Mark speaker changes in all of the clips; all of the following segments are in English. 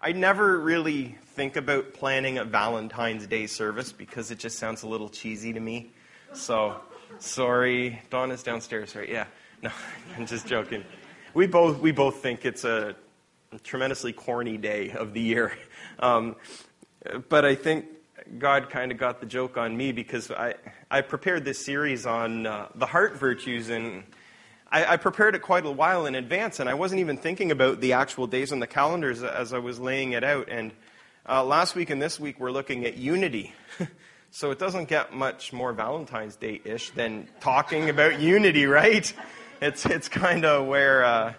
Speaker 1: I never really think about planning a Valentine's Day service because it just sounds a little cheesy to me. So, sorry. Donna's downstairs, right? Yeah. No, I'm just joking. We both think it's a tremendously corny day of the year. But I think God kind of got the joke on me because I prepared this series on the heart virtues, and I prepared it quite a while in advance, and I wasn't even thinking about the actual days on the calendars as I was laying it out. And last week and this week we're looking at unity. So it doesn't get much more Valentine's Day-ish than talking about unity, right? It's kind of where,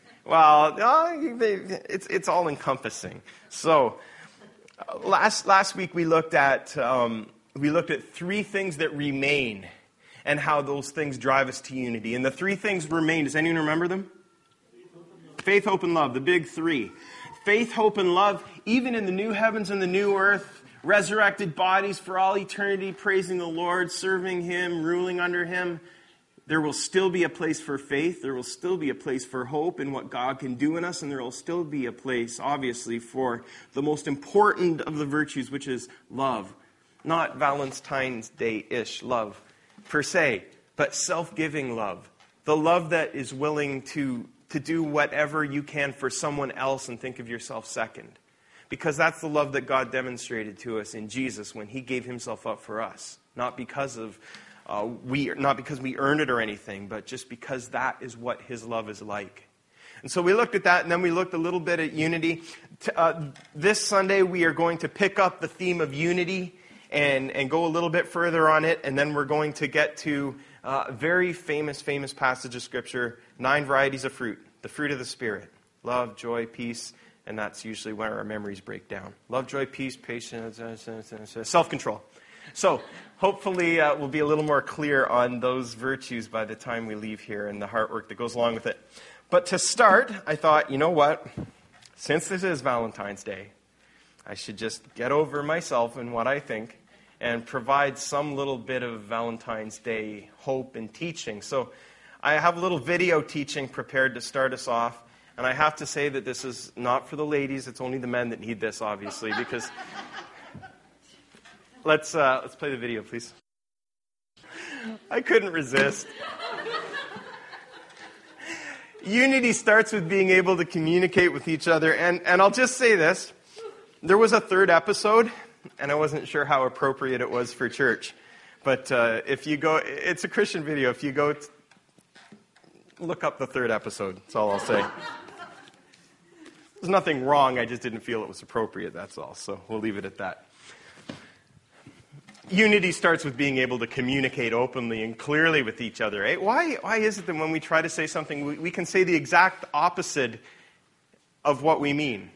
Speaker 1: it's all encompassing. So last week we looked at three things that remain and how those things drive us to unity. And the three things remain. Does anyone remember them? Faith, hope, and love. The big three. Faith, hope, and love. Even in the new heavens and the new earth, resurrected bodies for all eternity, praising the Lord, serving Him, ruling under Him. There will still be a place for faith. There will still be a place for hope in what God can do in us. And there will still be a place, obviously, for the most important of the virtues, which is love. Not Valentine's Day-ish love, per se, but self-giving love. The love that is willing to do whatever you can for someone else and think of yourself second. Because that's the love that God demonstrated to us in Jesus when He gave Himself up for us. Not because we earned it or anything, but just because that is what His love is like. And so we looked at that, and then we looked a little bit at unity. This Sunday we are going to pick up the theme of unity and go a little bit further on it, and then we're going to get to a very famous passage of Scripture, 9 varieties of fruit, the fruit of the Spirit, love, joy, peace, and that's usually where our memories break down. Love, joy, peace, patience, self-control. So hopefully we'll be a little more clear on those virtues by the time we leave here and the heart work that goes along with it. But to start, I thought, you know what? Since this is Valentine's Day, I should just get over myself and what I think and provide some little bit of Valentine's Day hope and teaching. So I have a little video teaching prepared to start us off. And I have to say that this is not for the ladies. It's only the men that need this, obviously, because... Let's play the video, please. I couldn't resist. Unity starts with being able to communicate with each other. And I'll just say this. There was a third episode, and I wasn't sure how appropriate it was for church. But if you go, it's a Christian video. If you go, look up the third episode. That's all I'll say. There's nothing wrong. I just didn't feel it was appropriate, that's all. So we'll leave it at that. Unity starts with being able to communicate openly and clearly with each other. Eh? Why is it that when we try to say something, we can say the exact opposite of what we mean?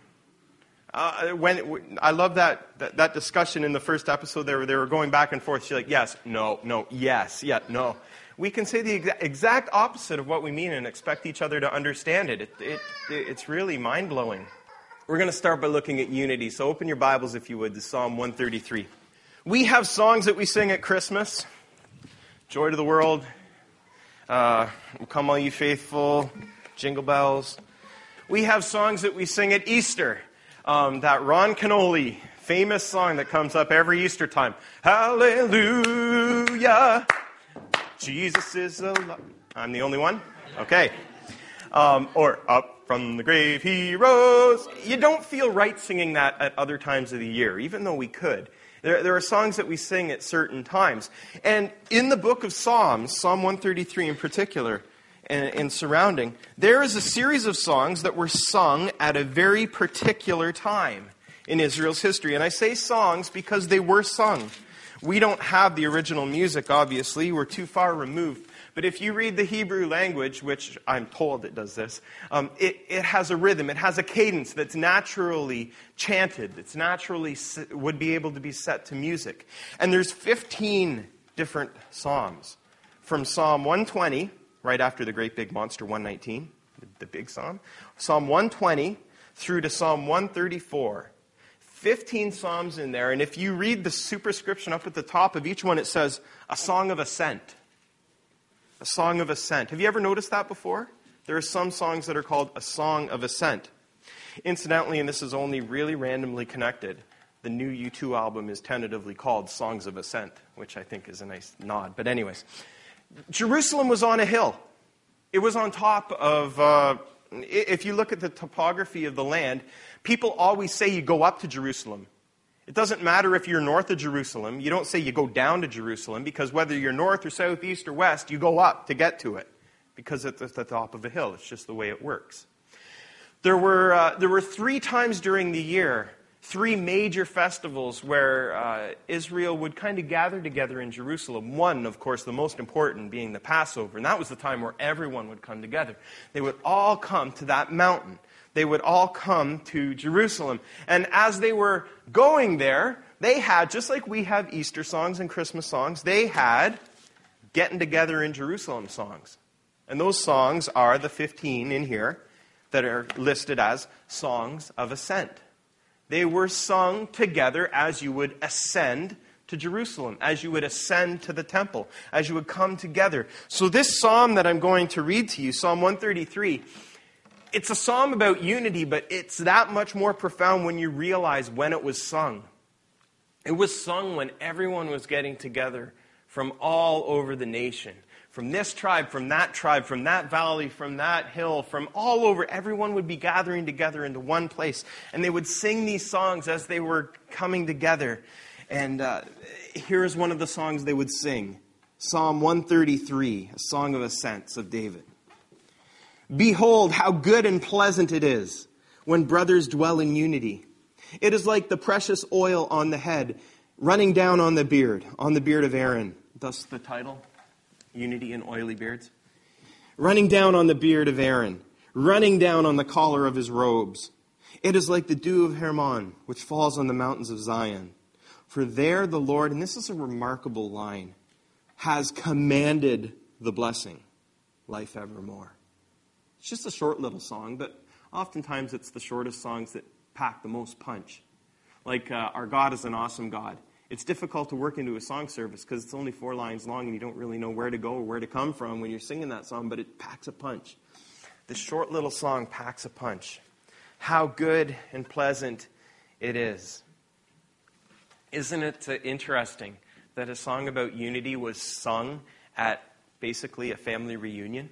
Speaker 1: I love that discussion in the first episode. They were going back and forth. She's like, yes, no, yes, yeah, no. We can say the exact opposite of what we mean and expect each other to understand it. It's really mind-blowing. We're going to start by looking at unity. So open your Bibles, if you would, to Psalm 133. We have songs that we sing at Christmas. Joy to the world. Come all you faithful. Jingle bells. We have songs that we sing at Easter. That Ron Canoli famous song that comes up every Easter time. Hallelujah. Jesus is alive. I'm the only one? Okay. Or up from the grave he rose. You don't feel right singing that at other times of the year, even though we could. There are songs that we sing at certain times. And in the book of Psalms, Psalm 133 in particular, and surrounding, there is a series of songs that were sung at a very particular time in Israel's history. And I say songs because they were sung. We don't have the original music, obviously. We're too far removed. But if you read the Hebrew language, which I'm told it does this, it has a rhythm. It has a cadence that's naturally chanted. It's naturally would be able to be set to music. And there's 15 different psalms. From Psalm 120, right after the great big monster 119, the big psalm, Psalm 120 through to Psalm 134. 15 psalms in there, and if you read the superscription up at the top of each one, it says, a song of ascent. A song of ascent. Have you ever noticed that before? There are some songs that are called a song of ascent. Incidentally, and this is only really randomly connected, the new U2 album is tentatively called Songs of Ascent, which I think is a nice nod. But anyways, Jerusalem was on a hill. It was on top of, if you look at the topography of the land, people always say you go up to Jerusalem. It doesn't matter if you're north of Jerusalem. You don't say you go down to Jerusalem, because whether you're north or south, east or west, you go up to get to it, because it's at the top of a hill. It's just the way it works. There were 3 times during the year, 3 major festivals where Israel would kind of gather together in Jerusalem. One, of course, the most important being the Passover. And that was the time where everyone would come together. They would all come to that mountain. They would all come to Jerusalem. And as they were going there, they had, just like we have Easter songs and Christmas songs, they had getting together in Jerusalem songs. And those songs are the 15 in here that are listed as Songs of Ascent. They were sung together as you would ascend to Jerusalem, as you would ascend to the temple, as you would come together. So this psalm that I'm going to read to you, Psalm 133, it's a psalm about unity, but it's that much more profound when you realize when it was sung. It was sung when everyone was getting together from all over the nation. From this tribe, from that valley, from that hill, from all over, everyone would be gathering together into one place. And they would sing these songs as they were coming together. And here is one of the songs they would sing. Psalm 133, a song of ascents of David. Behold, how good and pleasant it is when brothers dwell in unity. It is like the precious oil on the head, running down on the beard of Aaron. Thus the title. Unity in oily beards. Running down on the beard of Aaron, running down on the collar of his robes. It is like the dew of Hermon, which falls on the mountains of Zion. For there the Lord, and this is a remarkable line, has commanded the blessing, life evermore. It's just a short little song, but oftentimes it's the shortest songs that pack the most punch. Like Our God is an Awesome God. It's difficult to work into a song service because it's only 4 lines long and you don't really know where to go or where to come from when you're singing that song, but it packs a punch. This short little song packs a punch. How good and pleasant it is. Isn't it interesting that a song about unity was sung at basically a family reunion?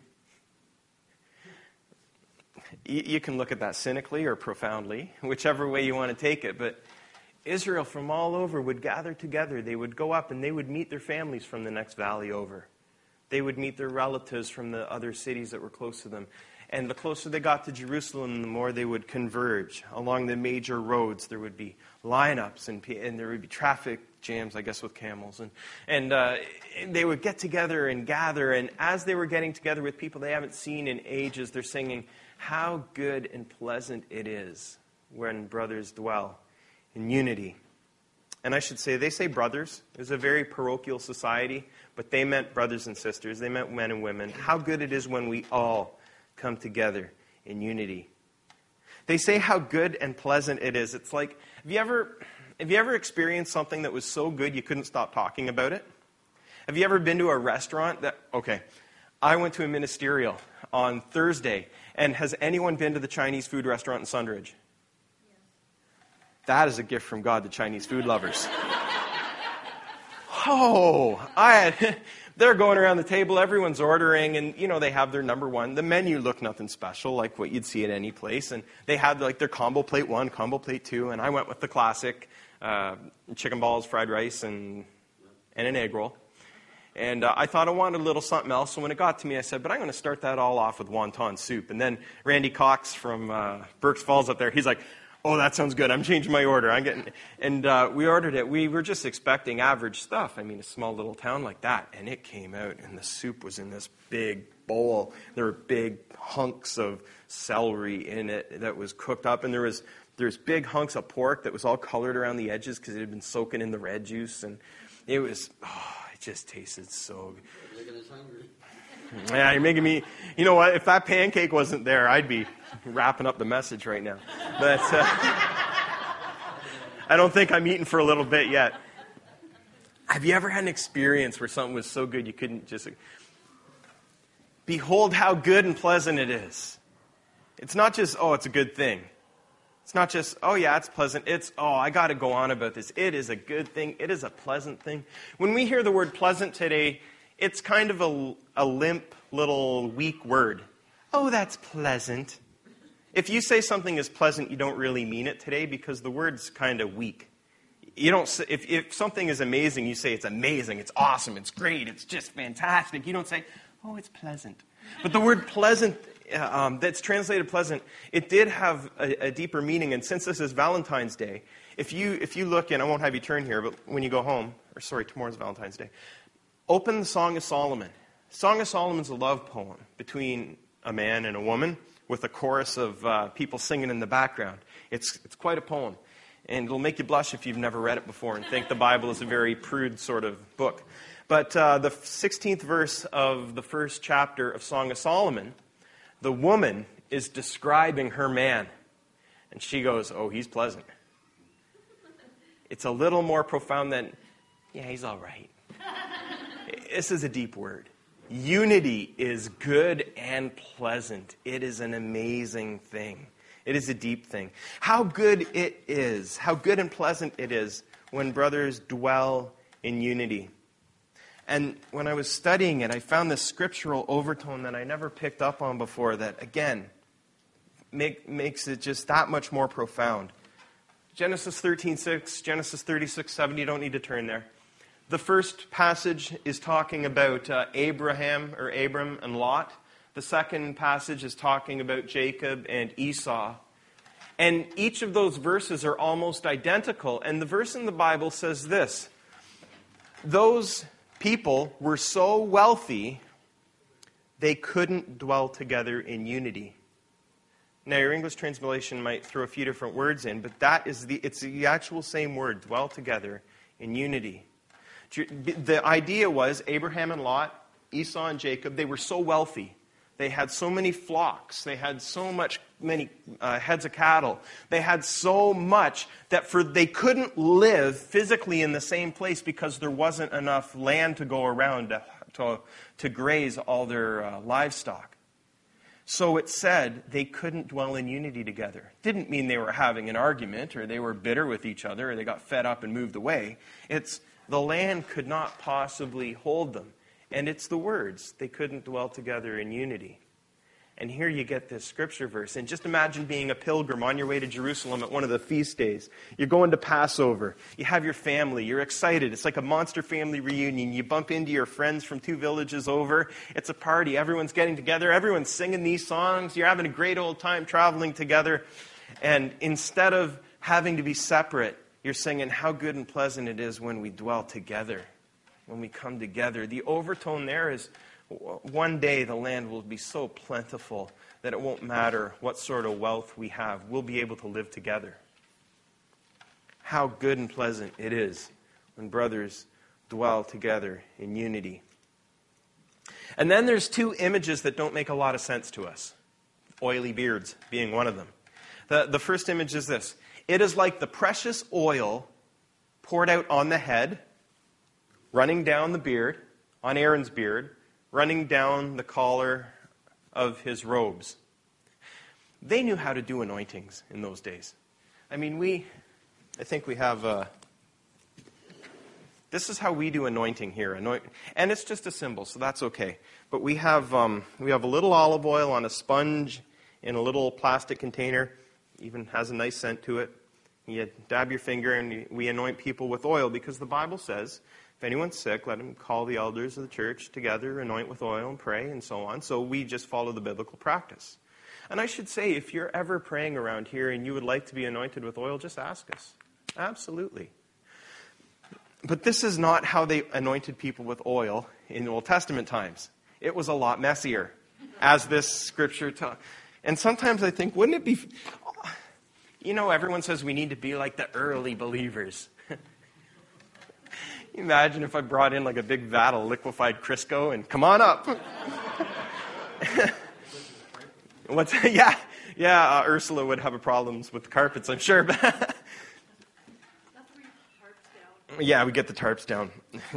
Speaker 1: You can look at that cynically or profoundly, whichever way you want to take it, but Israel from all over would gather together. They would go up and they would meet their families from the next valley over. They would meet their relatives from the other cities that were close to them. And the closer they got to Jerusalem, the more they would converge. Along the major roads, there would be lineups and there would be traffic jams, I guess, with camels. And they would get together and gather. And as they were getting together with people they haven't seen in ages, they're singing, how good and pleasant it is when brothers dwell in unity. And I should say, they say brothers. It was a very parochial society, but they meant brothers and sisters. They meant men and women. How good it is when we all come together in unity. They say how good and pleasant it is. It's like, have you ever experienced something that was so good you couldn't stop talking about it? Have you ever been to a restaurant I went to a ministerial on Thursday, and has anyone been to the Chinese food restaurant in Sundridge? That is a gift from God to Chinese food lovers. They're going around the table, everyone's ordering, and, they have their number one. The menu looked nothing special, like what you'd see at any place, and they had, their combo plate 1, combo plate 2, and I went with the classic chicken balls, fried rice, and an egg roll. And I thought I wanted a little something else, so when it got to me, I said, but I'm going to start that all off with wonton soup. And then Randy Cox from Berks Falls up there, he's like, oh, that sounds good. I'm changing my order. We ordered it. We were just expecting average stuff. I mean, a small little town like that. And it came out, and the soup was in this big bowl. There were big hunks of celery in it that was cooked up. And there was big hunks of pork that was all colored around the edges because it had been soaking in the red juice. And it was, it just tasted so good. You're making us hungry. Yeah, you're making me, you know what? If that pancake wasn't there, I'd be wrapping up the message right now. But I don't think I'm eating for a little bit yet. Have you ever had an experience where something was so good you couldn't just... Behold how good and pleasant it is. It's not just, it's a good thing. It's not just, oh yeah, it's pleasant. It's, oh, I got to go on about this. It is a good thing. It is a pleasant thing. When we hear the word pleasant today, it's kind of a limp, little, weak word. Oh, that's pleasant. If you say something is pleasant, you don't really mean it today because the word's kind of weak. You don't say, if something is amazing, you say it's amazing, it's awesome, it's great, it's just fantastic. You don't say, oh, it's pleasant. But the word pleasant, that's translated pleasant, it did have a deeper meaning. And since this is Valentine's Day, if you look, and I won't have you turn here, but when you go home, tomorrow's Valentine's Day, open the Song of Solomon. Song of Solomon's a love poem between a man and a woman with a chorus of people singing in the background. It's quite a poem. And it'll make you blush if you've never read it before and think the Bible is a very prude sort of book. But the 16th verse of the first chapter of Song of Solomon, the woman is describing her man. And she goes, oh, he's pleasant. It's a little more profound than, yeah, he's all right. This is a deep word. Unity is good and pleasant. It is an amazing thing. It is a deep thing. How good it is, how good and pleasant it is when brothers dwell in unity. And when I was studying it, I found this scriptural overtone that I never picked up on before that, again, makes it just that much more profound. Genesis 13:6, Genesis 36:7, you don't need to turn there. The first passage is talking about Abram and Lot. The second passage is talking about Jacob and Esau. And each of those verses are almost identical. And the verse in the Bible says this: those people were so wealthy, they couldn't dwell together in unity. Now, your English translation might throw a few different words in, but it's the actual same word, dwell together in unity. The idea was Abraham and Lot, Esau and Jacob, they were so wealthy. They had so many flocks. They had many heads of cattle. They had so much that they couldn't live physically in the same place because there wasn't enough land to go around to graze all their livestock. So it said they couldn't dwell in unity together. Didn't mean they were having an argument or they were bitter with each other or they got fed up and moved away. It's the land could not possibly hold them. And it's the words, they couldn't dwell together in unity. And here you get this scripture verse. And just imagine being a pilgrim on your way to Jerusalem at one of the feast days. You're going to Passover. You have your family. You're excited. It's like a monster family reunion. You bump into your friends from 2 villages over. It's a party. Everyone's getting together. Everyone's singing these songs. You're having a great old time traveling together. And instead of having to be separate, you're singing how good and pleasant it is when we dwell together. When we come together. The overtone there is one day the land will be so plentiful that it won't matter what sort of wealth we have. We'll be able to live together. How good and pleasant it is when brothers dwell together in unity. And then there's 2 images that don't make a lot of sense to us. Oily beards being one of them. The first image is this. It is like the precious oil poured out on the head, running down the beard, on Aaron's beard, running down the collar of his robes. They knew how to do anointings in those days. I mean, I think we have, this is how we do anointing here. And it's just a symbol, so that's okay. But we have a little olive oil on a sponge in a little plastic container. Even has a nice scent to it. You dab your finger and we anoint people with oil because the Bible says, if anyone's sick, let him call the elders of the church together, anoint with oil and pray and so on. So we just follow the biblical practice. And I should say, if you're ever praying around here and you would like to be anointed with oil, just ask us. Absolutely. But this is not how they anointed people with oil in Old Testament times. It was a lot messier, as this scripture tells. And sometimes I think, wouldn't it be... everyone says we need to be like the early believers. Imagine if I brought in like a big vat of liquefied Crisco and come on up. Ursula would have problems with the carpets, I'm sure.
Speaker 2: That's where you put the tarps down.
Speaker 1: Yeah, we get the tarps down.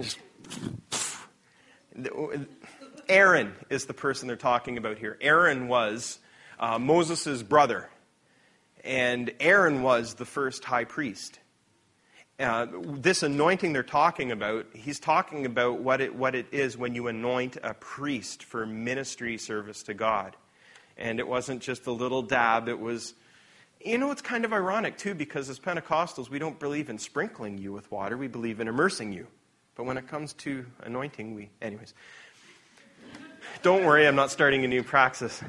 Speaker 1: Aaron is the person they're talking about here. Aaron was Moses' brother. And Aaron was the first high priest. This anointing they're talking about, he's talking about what it is when you anoint a priest for ministry service to God. And it wasn't just a little dab, it was, it's kind of ironic too, because as Pentecostals, we don't believe in sprinkling you with water, we believe in immersing you. But when it comes to anointing, anyways. Don't worry, I'm not starting a new praxis.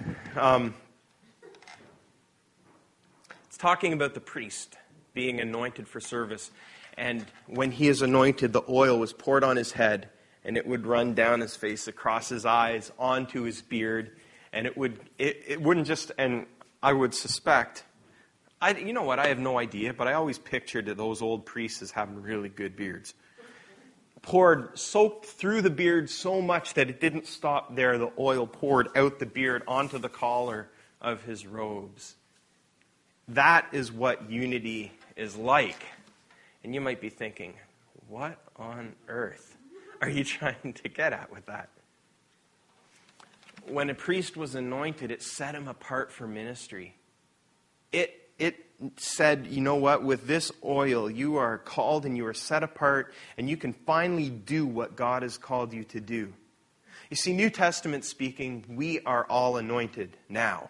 Speaker 1: It's talking about the priest being anointed for service. And when he is anointed, the oil was poured on his head, and it would run down his face, across his eyes, onto his beard. And it wouldn't just, and I would suspect, you know what, I have no idea, but I always pictured those old priests as having really good beards. Soaked through the beard so much that it didn't stop there. The oil poured out the beard onto the collar of his robes. That is what unity is like. And you might be thinking, what on earth are you trying to get at with that? When a priest was anointed, it set him apart for ministry. It said, you know what, with this oil, you are called and you are set apart, and you can finally do what God has called you to do. You see, New Testament speaking, we are all anointed now.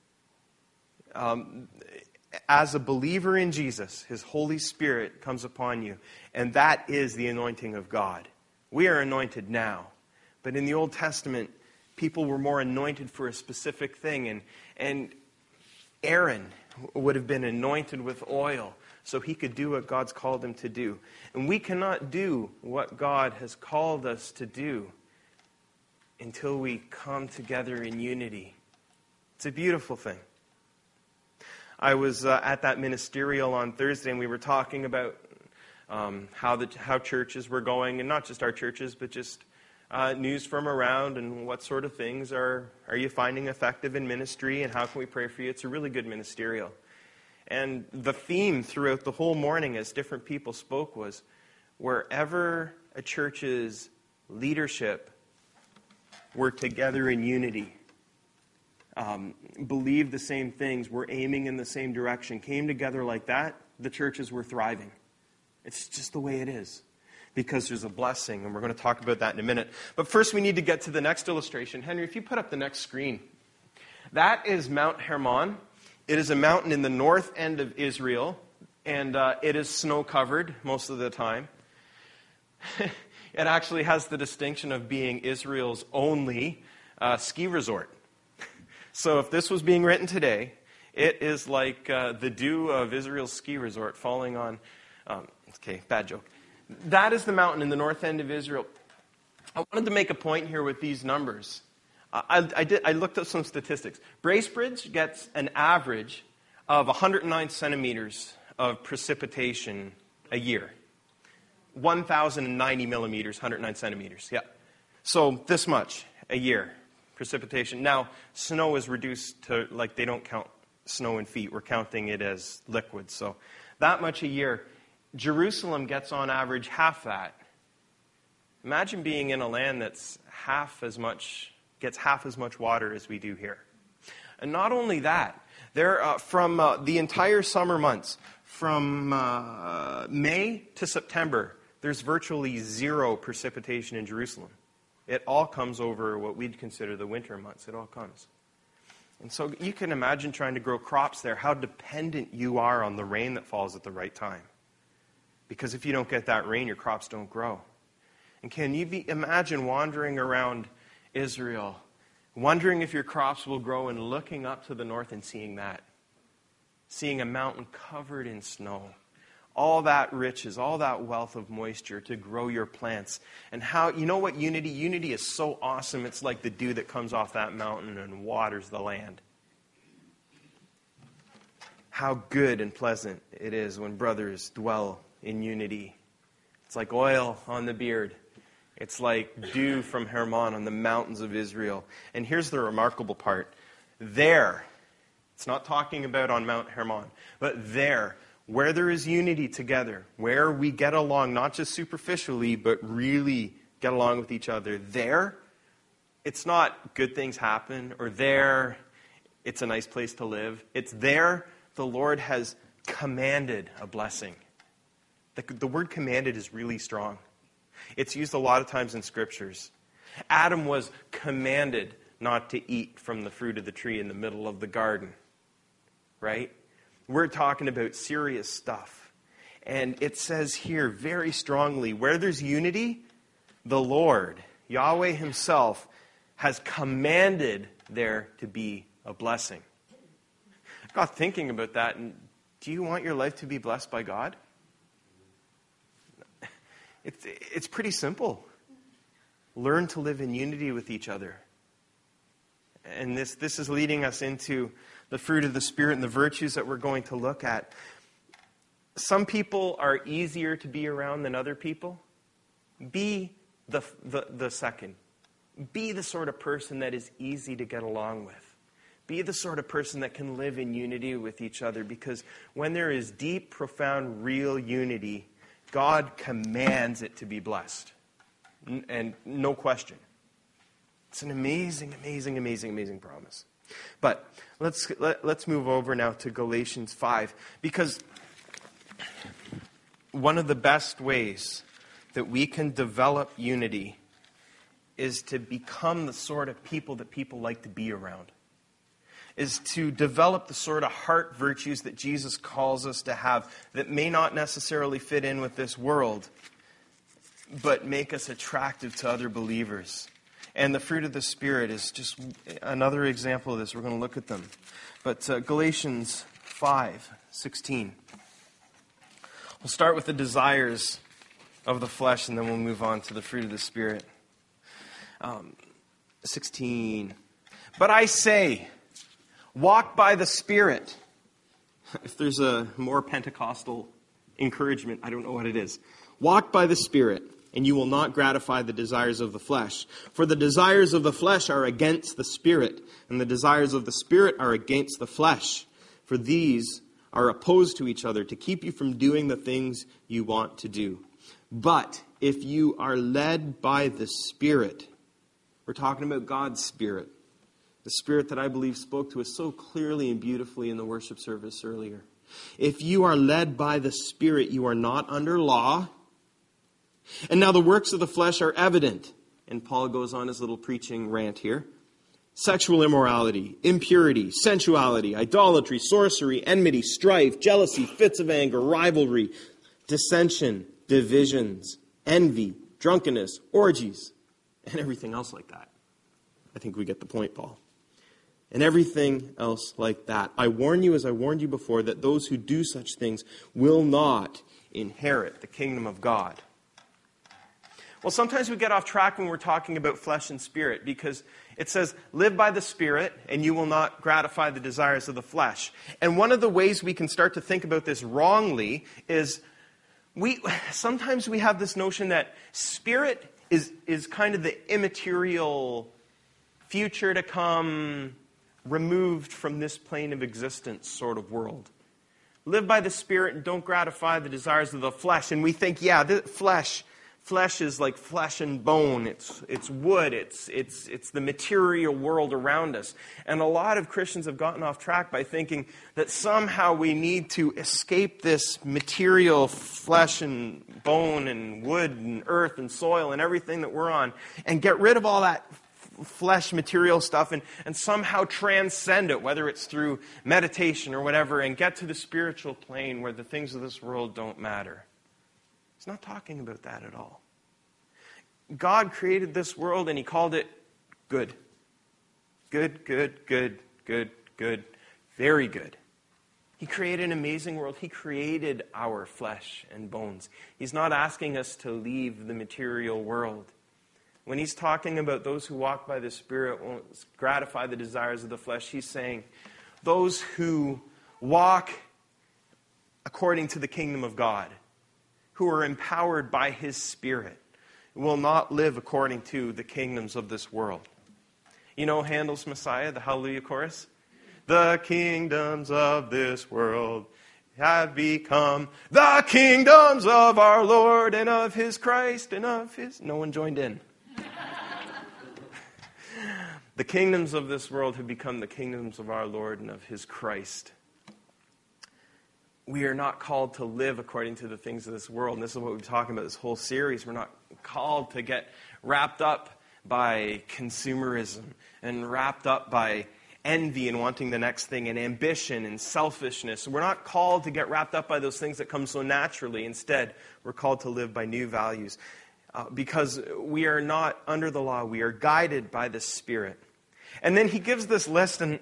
Speaker 1: As a believer in Jesus, His Holy Spirit comes upon you, and that is the anointing of God. We are anointed now. But in the Old Testament, people were more anointed for a specific thing, and Aaron would have been anointed with oil so he could do what God's called him to do. And we cannot do what God has called us to do until we come together in unity. It's a beautiful thing. I was at that ministerial on Thursday, and we were talking about how churches were going, and not just our churches, but just news from around, and what sort of things are you finding effective in ministry, and how can we pray for you? It's a really good ministerial. And the theme throughout the whole morning as different people spoke was, wherever a church's leadership were together in unity, believed the same things, were aiming in the same direction, came together like that, the churches were thriving. It's just the way it is. Because there's a blessing, and we're going to talk about that in a minute. But first we need to get to the next illustration. Henry, if you put up the next screen. That is Mount Hermon. It is a mountain in the north end of Israel, and it is snow-covered most of the time. It actually has the distinction of being Israel's only ski resort. So if this was being written today, it is like the dew of Israel's ski resort falling on... okay, bad joke. That is the mountain in the north end of Israel. I wanted to make a point here with these numbers. I looked up some statistics. Bracebridge gets an average of 109 centimeters of precipitation a year. 1,090 millimeters, 109 centimeters. Yeah. So this much a year, precipitation. Now, snow is reduced to, they don't count snow in feet. We're counting it as liquids. So that much a year. Jerusalem gets on average half that. Imagine being in a land that's gets half as much water as we do here. And not only that, from the entire summer months, from May to September, there's virtually zero precipitation in Jerusalem. It all comes over what we'd consider the winter months. It all comes. And so you can imagine trying to grow crops there, how dependent you are on the rain that falls at the right time. Because if you don't get that rain, your crops don't grow. And can you imagine wandering around Israel, wondering if your crops will grow, and looking up to the north and seeing that? Seeing a mountain covered in snow. All that riches, all that wealth of moisture to grow your plants. And how, you know what unity? Unity is so awesome. It's like the dew that comes off that mountain and waters the land. How good and pleasant it is when brothers dwell in unity. It's like oil on the beard. It's like dew from Hermon on the mountains of Israel. And here's the remarkable part. There, it's not talking about on Mount Hermon, but there, where there is unity together, where we get along, not just superficially, but really get along with each other, there, it's not good things happen, or there, it's a nice place to live. It's there, the Lord has commanded a blessing. The word commanded is really strong. It's used a lot of times in scriptures. Adam was commanded not to eat from the fruit of the tree in the middle of the garden. Right? We're talking about serious stuff. And it says here very strongly, where there's unity, the Lord, Yahweh himself, has commanded there to be a blessing. I got thinking about that, and do you want your life to be blessed by God? It's pretty simple. Learn to live in unity with each other. And this is leading us into the fruit of the Spirit and the virtues that we're going to look at. Some people are easier to be around than other people. Be the second. Be the sort of person that is easy to get along with. Be the sort of person that can live in unity with each other, because when there is deep, profound, real unity, God commands it to be blessed. And no question. It's an amazing, amazing, amazing, amazing promise. But let's move over now to Galatians 5, because one of the best ways that we can develop unity is to become the sort of people that people like to be around. Is to develop the sort of heart virtues that Jesus calls us to have that may not necessarily fit in with this world, but make us attractive to other believers. And the fruit of the Spirit is just another example of this. We're going to look at them. But Galatians 5:16. We'll start with the desires of the flesh, and then we'll move on to the fruit of the Spirit. 16. But I say, walk by the Spirit. If there's a more Pentecostal encouragement, I don't know what it is. Walk by the Spirit, and you will not gratify the desires of the flesh. For the desires of the flesh are against the Spirit, and the desires of the Spirit are against the flesh. For these are opposed to each other to keep you from doing the things you want to do. But if you are led by the Spirit, we're talking about God's Spirit, the Spirit that I believe spoke to us so clearly and beautifully in the worship service earlier. If you are led by the Spirit, you are not under law. And now the works of the flesh are evident. And Paul goes on his little preaching rant here. Sexual immorality, impurity, sensuality, idolatry, sorcery, enmity, strife, jealousy, fits of anger, rivalry, dissension, divisions, envy, drunkenness, orgies, and everything else like that. I think we get the point, Paul. And everything else like that. I warn you, as I warned you before, that those who do such things will not inherit the kingdom of God. Well, sometimes we get off track when we're talking about flesh and spirit, because it says, live by the Spirit, and you will not gratify the desires of the flesh. And one of the ways we can start to think about this wrongly is sometimes we have this notion that spirit is kind of the immaterial future to come, removed from this plane of existence sort of world. Live by the Spirit and don't gratify the desires of the flesh. And we think, yeah, the flesh is like flesh and bone. It's wood. It's the material world around us. And a lot of Christians have gotten off track by thinking that somehow we need to escape this material flesh and bone and wood and earth and soil and everything that we're on, and get rid of all that flesh material stuff and somehow transcend it, whether it's through meditation or whatever, and get to the spiritual plane where the things of this world don't matter. He's not talking about that at all. God created this world and He called it good. Good, good, good, good, good, very good. He created an amazing world. He created our flesh and bones. He's not asking us to leave the material world. When He's talking about those who walk by the Spirit won't gratify the desires of the flesh, He's saying those who walk according to the kingdom of God, who are empowered by His Spirit, will not live according to the kingdoms of this world. You know Handel's Messiah, the Hallelujah chorus? The kingdoms of this world have become the kingdoms of our Lord and of His Christ and of His... No one joined in. The kingdoms of this world have become the kingdoms of our Lord and of His Christ. we are not called to live according to the things of this world. And this is what we've been talking about this whole series. We're not called to get wrapped up by consumerism and wrapped up by envy and wanting the next thing and ambition and selfishness. We're not called to get wrapped up by those things that come so naturally. Instead, we're called to live by new values because we are not under the law. We are guided by the Spirit. And then he gives this list, and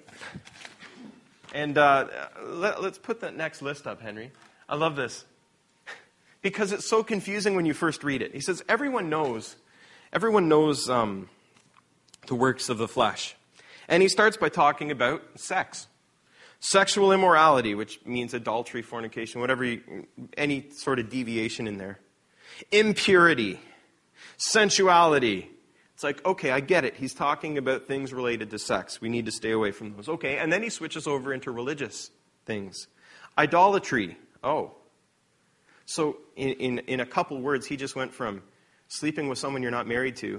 Speaker 1: let's put that next list up, Henry. I love this because it's so confusing when you first read it. He says, everyone knows the works of the flesh. And he starts by talking about sex. Sexual immorality, which means adultery, fornication, any sort of deviation in there. Impurity. Sensuality. It's like, okay, I get it. He's talking about things related to sex. We need to stay away from those. Okay, and then he switches over into religious things. Idolatry. Oh. So in a couple words, he just went from sleeping with someone you're not married to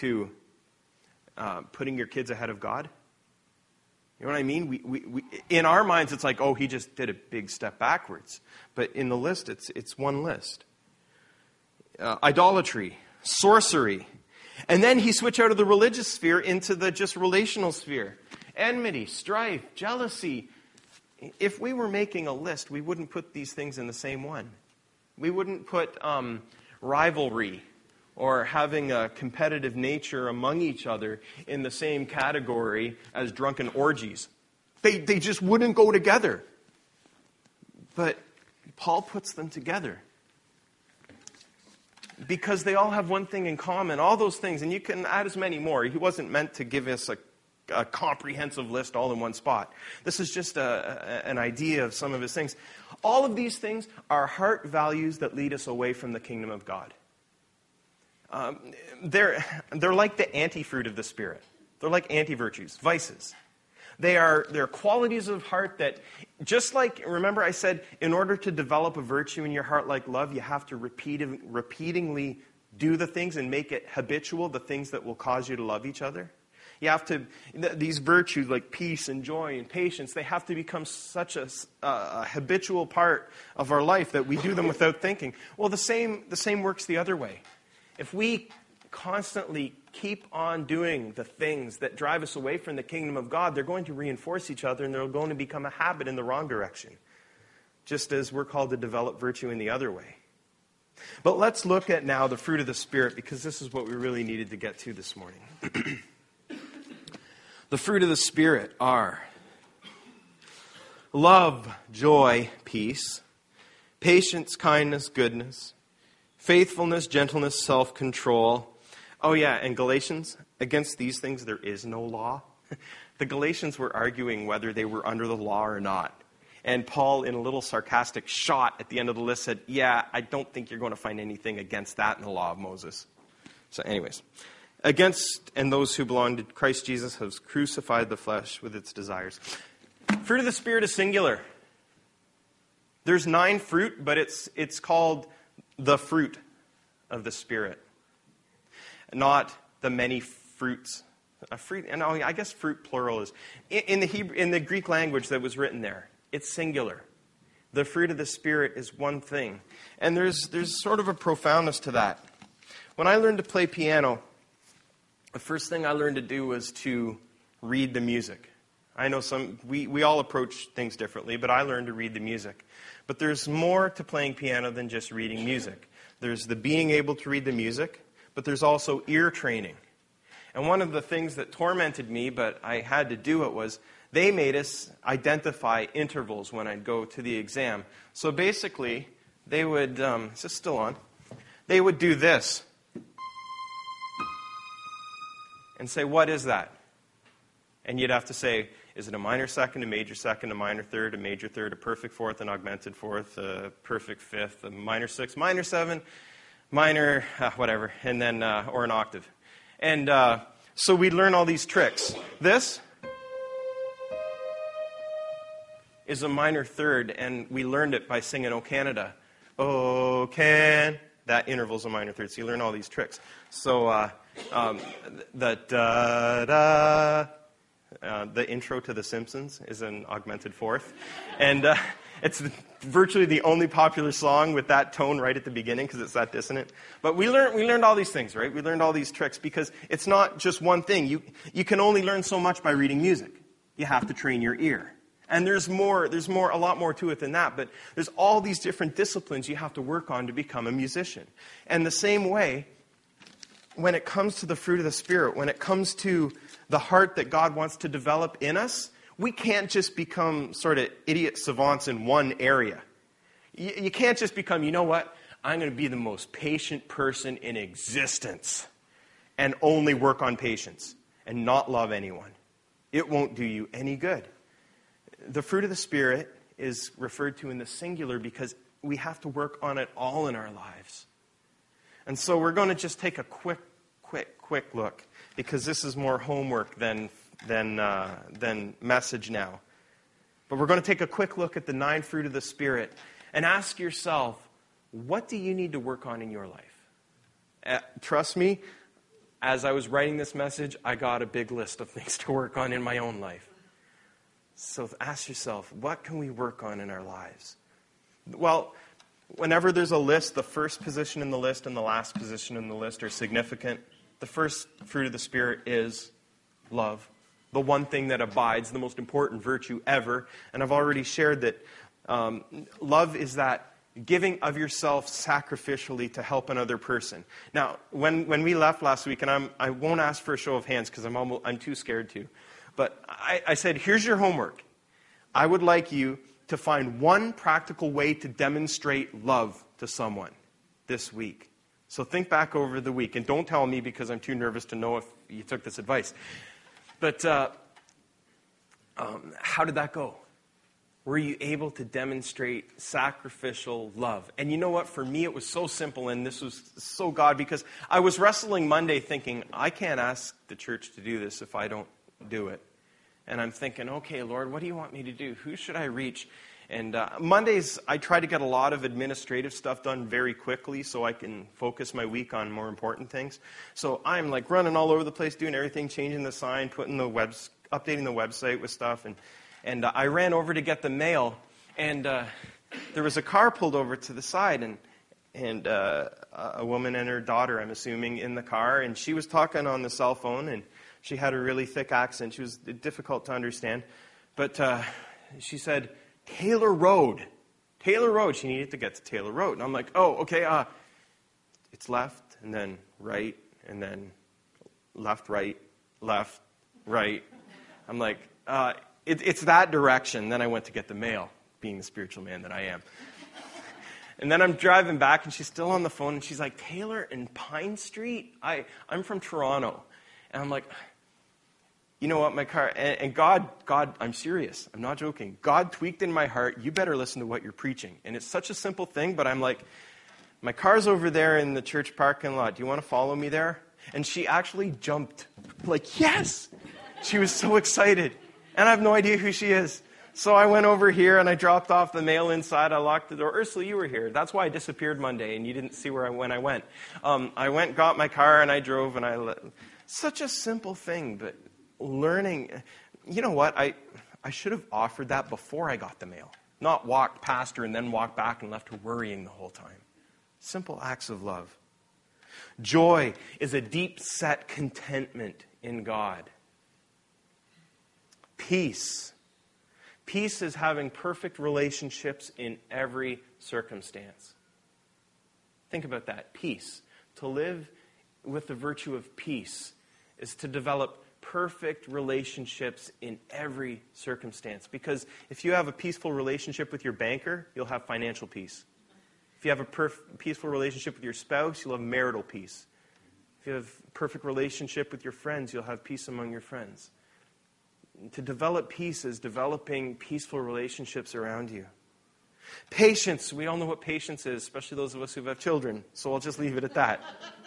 Speaker 1: putting your kids ahead of God. You know what I mean? We in our minds, it's like, oh, he just did a big step backwards. But in the list, it's one list. Idolatry, sorcery. And then he switched out of the religious sphere into the just relational sphere. Enmity, strife, jealousy. If we were making a list, we wouldn't put these things in the same one. We wouldn't put rivalry or having a competitive nature among each other in the same category as drunken orgies. They just wouldn't go together. But Paul puts them together because they all have one thing in common, all those things, and you can add as many more. He wasn't meant to give us a comprehensive list all in one spot. This is just an idea of some of his things. All of these things are heart values that lead us away from the kingdom of God. They're like the anti-fruit of the Spirit. They're like anti-virtues, vices. They're qualities of heart that, just like, remember I said, in order to develop a virtue in your heart like love, you have to repeatedly do the things and make it habitual, the things that will cause you to love each other. You have to, these virtues like peace and joy and patience, they have to become such a habitual part of our life that we do them without thinking. Well, the same works the other way. If we constantly keep on doing the things that drive us away from the kingdom of God, they're going to reinforce each other and they're going to become a habit in the wrong direction. Just as we're called to develop virtue in the other way. But let's look at now the fruit of the Spirit, because this is what we really needed to get to this morning. The fruit of the Spirit are love, joy, peace, patience, kindness, goodness, faithfulness, gentleness, self-control. Oh yeah, and Galatians, against these things there is no law. The Galatians were arguing whether they were under the law or not. And Paul, in a little sarcastic shot at the end of the list, said, yeah, I don't think you're going to find anything against that in the law of Moses. So anyways, against and those who belong to Christ Jesus have crucified the flesh with its desires. Fruit of the Spirit is singular. There's 9 fruit, but it's called the fruit of the Spirit, not the many fruits. Fruit, and I guess fruit plural is in the Greek language that was written there. It's singular. The fruit of the Spirit is one thing, and there's sort of a profoundness to that. When I learned to play piano, the first thing I learned to do was to read the music. I know we all approach things differently, but I learned to read the music. But there's more to playing piano than just reading music. There's the being able to read the music, but there's also ear training. And one of the things that tormented me, but I had to do it, was they made us identify intervals when I'd go to the exam. So basically, they would, is this still on? They would do this and say, what is that? And you'd have to say, is it a minor second, a major second, a minor third, a major third, a perfect fourth, an augmented fourth, a perfect fifth, a minor sixth, minor seven, minor, whatever, and then, or an octave. And so we'd learn all these tricks. This is a minor third, and we learned it by singing O Canada. O Can. That interval's a minor third, so you learn all these tricks. So the da-da, the intro to The Simpsons is an augmented fourth. And It's virtually the only popular song with that tone right at the beginning because it's that dissonant. But we learned all these things, right? We learned all these tricks because it's not just one thing. You can only learn so much by reading music. You have to train your ear. And there's a lot more to it than that. But there's all these different disciplines you have to work on to become a musician. And the same way, when it comes to the fruit of the Spirit, when it comes to the heart that God wants to develop in us, we can't just become sort of idiot savants in one area. You can't just become, you know what, I'm going to be the most patient person in existence and only work on patience and not love anyone. It won't do you any good. The fruit of the Spirit is referred to in the singular because we have to work on it all in our lives. And so we're going to just take a quick look because this is more homework than message now. But we're going to take a quick look at the 9 fruit of the Spirit and ask yourself, what do you need to work on in your life? Trust me, as I was writing this message, I got a big list of things to work on in my own life. So ask yourself, what can we work on in our lives? Well, whenever there's a list, the first position in the list and the last position in the list are significant. The first fruit of the Spirit is love. The one thing that abides, the most important virtue ever. And I've already shared that love is that giving of yourself sacrificially to help another person. Now, when we left last week, and I won't ask for a show of hands because I'm too scared to, but I said, here's your homework. I would like you to find one practical way to demonstrate love to someone this week. So think back over the week, and don't tell me because I'm too nervous to know if you took this advice. But how did that go? Were you able to demonstrate sacrificial love? And you know what? For me, it was so simple, and this was so God, because I was wrestling Monday thinking, I can't ask the church to do this if I don't do it. And I'm thinking, okay, Lord, what do you want me to do? Who should I reach? And Mondays, I try to get a lot of administrative stuff done very quickly so I can focus my week on more important things. So I'm like running all over the place, doing everything, changing the sign, updating the website with stuff. And I ran over to get the mail, and there was a car pulled over to the side, and a woman and her daughter, I'm assuming, in the car. And she was talking on the cell phone, and she had a really thick accent. She was difficult to understand. But she said, Taylor Road. Taylor Road. She needed to get to Taylor Road. And I'm like, oh, okay, it's left, and then right, and then left, right. I'm like, it's that direction. Then I went to get the mail, being the spiritual man that I am. And then I'm driving back, and she's still on the phone, and she's like, Taylor and Pine Street? I'm from Toronto. And I'm like, you know what, my car, and God, I'm serious. I'm not joking. God tweaked in my heart, you better listen to what you're preaching. And it's such a simple thing, but I'm like, my car's over there in the church parking lot. Do you want to follow me there? And she actually jumped, like, yes! She was so excited. And I have no idea who she is. So I went over here, and I dropped off the mail inside. I locked the door. Ursula, you were here. That's why I disappeared Monday, and you didn't see when I went. I went, got my car, and I drove, and such a simple thing, but learning, you know what, I should have offered that before I got the mail. Not walked past her and then walked back and left her worrying the whole time. Simple acts of love. Joy is a deep-set contentment in God. Peace. Peace is having perfect relationships in every circumstance. Think about that. Peace. To live with the virtue of peace is to develop perfect relationships in every circumstance. Because if you have a peaceful relationship with your banker, you'll have financial peace. If you have a peaceful relationship with your spouse, you'll have marital peace. If you have a perfect relationship with your friends, you'll have peace among your friends. To develop peace is developing peaceful relationships around you. Patience. We all know what patience is, especially those of us who have children. So I'll just leave it at that.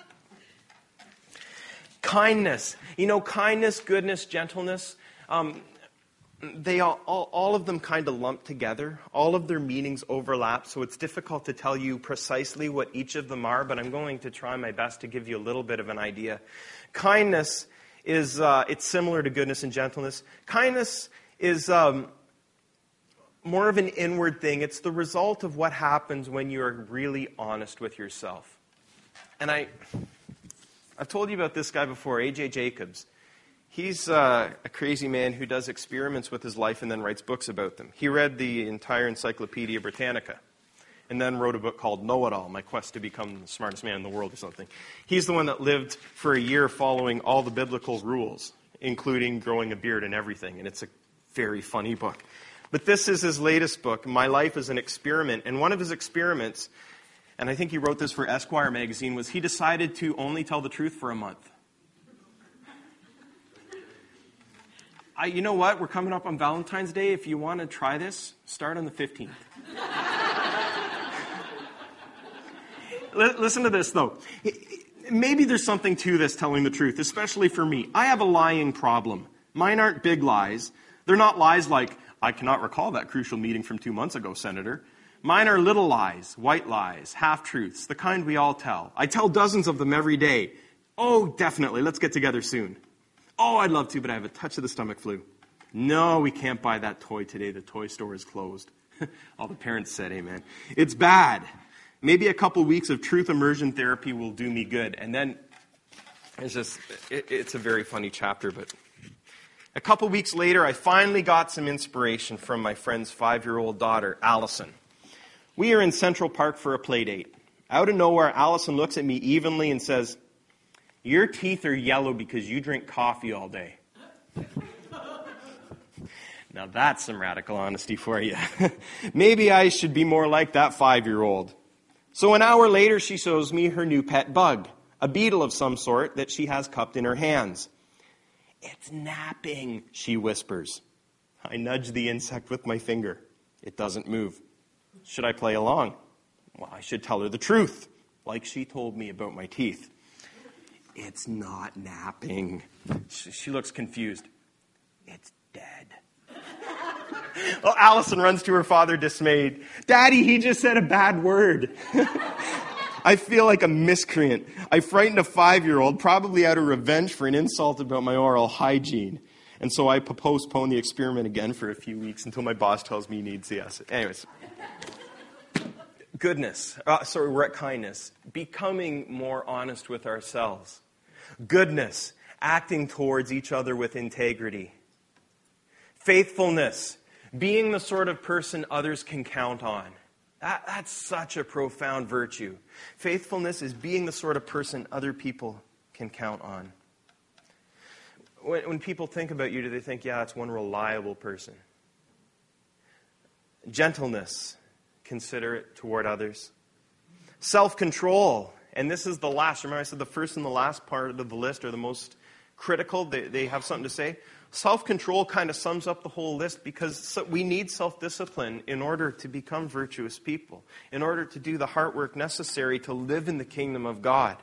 Speaker 1: Kindness. You know, kindness, goodness, gentleness, they all of them kind of lump together. All of their meanings overlap, so it's difficult to tell you precisely what each of them are, but I'm going to try my best to give you a little bit of an idea. Kindness is, it's similar to goodness and gentleness. Kindness is more of an inward thing. It's the result of what happens when you are really honest with yourself. And I've told you about this guy before, A.J. Jacobs. He's a crazy man who does experiments with his life and then writes books about them. He read the entire Encyclopedia Britannica and then wrote a book called Know-It-All, My Quest to Become the Smartest Man in the World or something. He's the one that lived for a year following all the biblical rules, including growing a beard and everything. And it's a very funny book. But this is his latest book, My Life as an Experiment. And one of his experiments, and I think he wrote this for Esquire magazine, was he decided to only tell the truth for a month. You know what? We're coming up on Valentine's Day. If you want to try this, start on the 15th. Listen to this, though. Maybe there's something to this telling the truth, especially for me. I have a lying problem. Mine aren't big lies. They're not lies like, I cannot recall that crucial meeting from 2 months ago, Senator. Mine are little lies, white lies, half-truths, the kind we all tell. I tell dozens of them every day. Oh, definitely, let's get together soon. Oh, I'd love to, but I have a touch of the stomach flu. No, we can't buy that toy today. The toy store is closed. All the parents said, amen. It's bad. Maybe a couple weeks of truth immersion therapy will do me good. And then it's a very funny chapter, but a couple weeks later, I finally got some inspiration from my friend's 5-year-old daughter, Allison. We are in Central Park for a play date. Out of nowhere, Allison looks at me evenly and says, your teeth are yellow because you drink coffee all day. Now that's some radical honesty for you. Maybe I should be more like that 5-year-old. So an hour later, she shows me her new pet bug, a beetle of some sort that she has cupped in her hands. It's napping, she whispers. I nudge the insect with my finger. It doesn't move. Should I play along? Well, I should tell her the truth, like she told me about my teeth. It's not napping. She looks confused. It's dead. Well, Allison runs to her father dismayed. Daddy, he just said a bad word. I feel like a miscreant. I frightened a 5-year-old, probably out of revenge for an insult about my oral hygiene. And so I postpone the experiment again for a few weeks until my boss tells me he needs the acid. Anyways. We're at kindness. Becoming more honest with ourselves. Goodness. Acting towards each other with integrity. Faithfulness. Being the sort of person others can count on. That's such a profound virtue. Faithfulness is being the sort of person other people can count on. When people think about you, do they think, yeah, that's one reliable person? Gentleness. Considerate toward others. Self-control. And this is the last. Remember I said the first and the last part of the list are the most critical. They have something to say. Self-control kind of sums up the whole list because we need self-discipline in order to become virtuous people, in order to do the heart work necessary to live in the kingdom of God.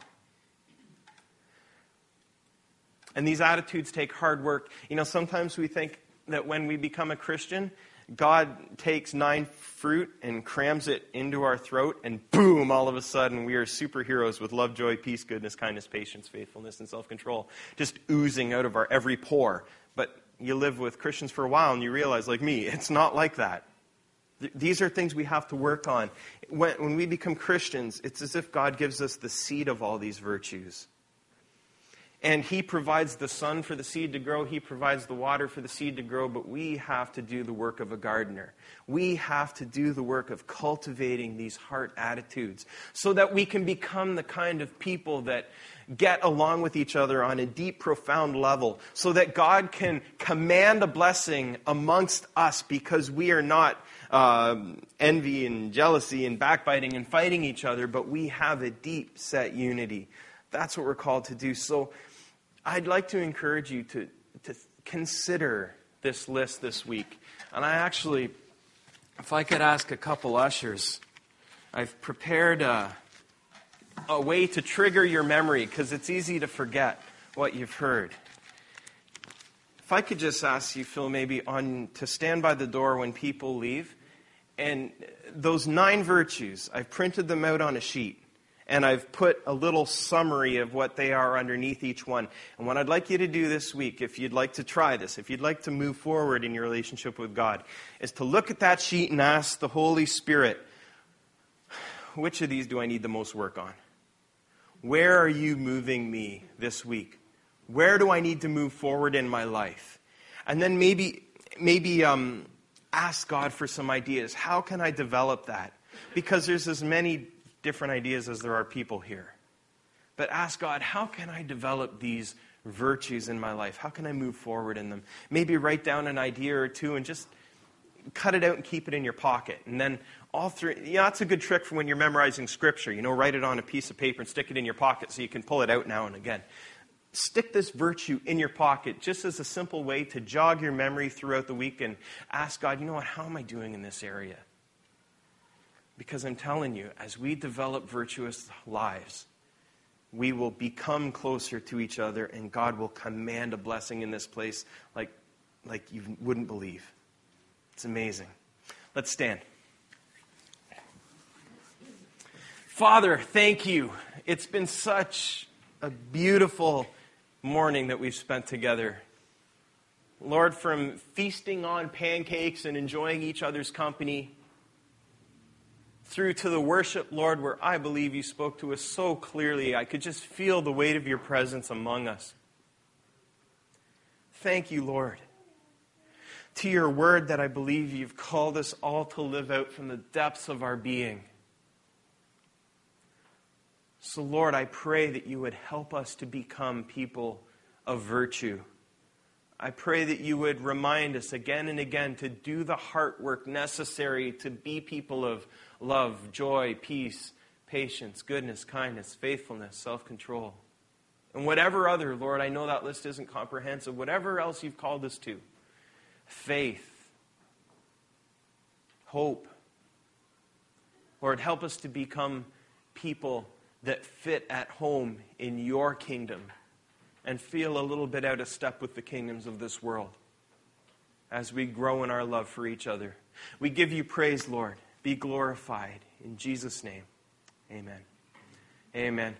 Speaker 1: And these attitudes take hard work. You know, sometimes we think that when we become a Christian, God takes 9 fruit and crams it into our throat, and boom, all of a sudden we are superheroes with love, joy, peace, goodness, kindness, patience, faithfulness, and self-control, just oozing out of our every pore. But you live with Christians for a while and you realize, like me, it's not like that. These are things we have to work on. When we become Christians, it's as if God gives us the seed of all these virtues. And He provides the sun for the seed to grow. He provides the water for the seed to grow. But we have to do the work of a gardener. We have to do the work of cultivating these heart attitudes so that we can become the kind of people that get along with each other on a deep, profound level, so that God can command a blessing amongst us because we are not envy and jealousy and backbiting and fighting each other, but we have a deep set unity. That's what we're called to do. So I'd like to encourage you to consider this list this week. And I actually, if I could ask a couple ushers, I've prepared a way to trigger your memory, because it's easy to forget what you've heard. If I could just ask you, Phil, maybe to stand by the door when people leave. And those 9 virtues, I've printed them out on a sheet. And I've put a little summary of what they are underneath each one. And what I'd like you to do this week, if you'd like to try this, if you'd like to move forward in your relationship with God, is to look at that sheet and ask the Holy Spirit, which of these do I need the most work on? Where are you moving me this week? Where do I need to move forward in my life? And then maybe ask God for some ideas. How can I develop that? Because there's as many different ideas as there are people here. But ask God, how can I develop these virtues in my life? How can I move forward in them? Maybe write down an idea or two and just cut it out and keep it in your pocket. And then all through, that's a good trick for when you're memorizing Scripture. Write it on a piece of paper and stick it in your pocket so you can pull it out now and again. Stick this virtue in your pocket just as a simple way to jog your memory throughout the week and ask God, how am I doing in this area? Because I'm telling you, as we develop virtuous lives, we will become closer to each other, and God will command a blessing in this place like you wouldn't believe. It's amazing. Let's stand. Father, thank you. It's been such a beautiful morning that we've spent together. Lord, from feasting on pancakes and enjoying each other's company, through to the worship, Lord, where I believe you spoke to us so clearly. I could just feel the weight of your presence among us. Thank you, Lord. To your word that I believe you've called us all to live out from the depths of our being. So, Lord, I pray that you would help us to become people of virtue. I pray that you would remind us again and again to do the heart work necessary to be people of love, joy, peace, patience, goodness, kindness, faithfulness, self-control. And whatever other, Lord, I know that list isn't comprehensive, whatever else you've called us to. Faith, hope. Lord, help us to become people that fit at home in your kingdom and feel a little bit out of step with the kingdoms of this world as we grow in our love for each other. We give you praise, Lord. Be glorified. In Jesus' name, amen. Amen.